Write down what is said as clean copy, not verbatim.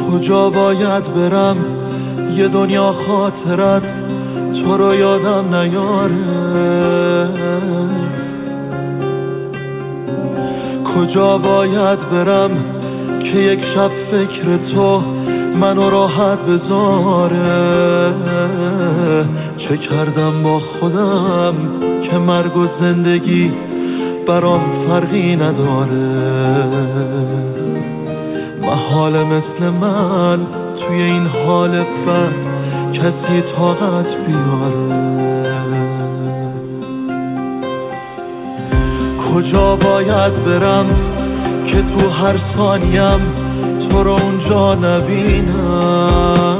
کجا باید برم یه دنیا خاطرت تو رو یادم نیاره؟ کجا باید برم که یک شب فکر تو منو راحت بذاره؟ چه کردم با خودم که مرگ و زندگی برام فرقی نداره؟ محاله مثل من توی این حال بد کسی طاقت بیاره؟ کجا باید برم که تو هر ثانیم تو رو اونجا نبینم؟